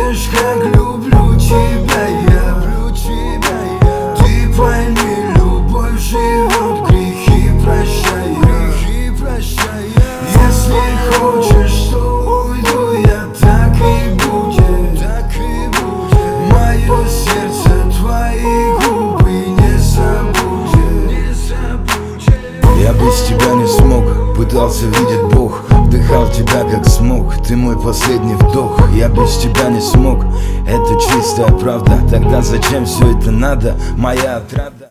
знаешь, как люблю тебя я. Ты пойми, любовь живет, грехи прощая. Если хочешь, то уйду я, так и будет. Мое сердце твои губы не забудет. Я без тебя не смог, пытался, видеть Бог. Вдыхал тебя как смог, ты мой последний вдох. Я без тебя не смог, это чистая правда. Тогда зачем все это надо, моя отрада?